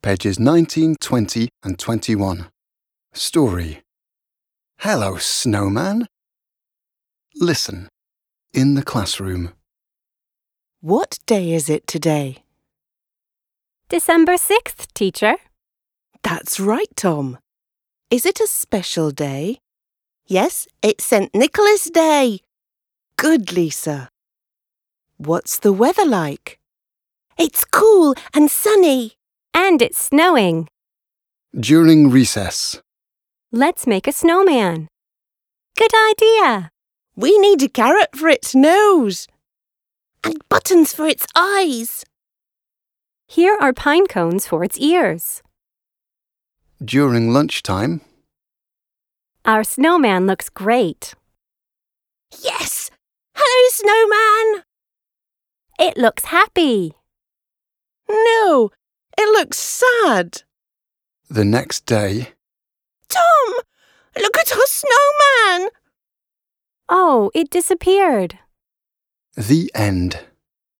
pages 19, 20 and 21. Story. Hello, snowman. Listen. In the classroom. What day is it today? December 6th, teacher. That's right, Tom. Is it a special day? Yes, it's St. Nicholas Day. Good, Lisa. What's the weather like? It's cool and sunny. And it's snowing. During recess. Let's make a snowman. Good idea. We need a carrot for its nose. And buttons for its eyes. Here are pine cones for its ears. During lunchtime. Our snowman looks great. Yes! Hello, snowman! It looks happy. No, it looks sad. The next day. Tom, look at our snowman! Oh, it disappeared. The end.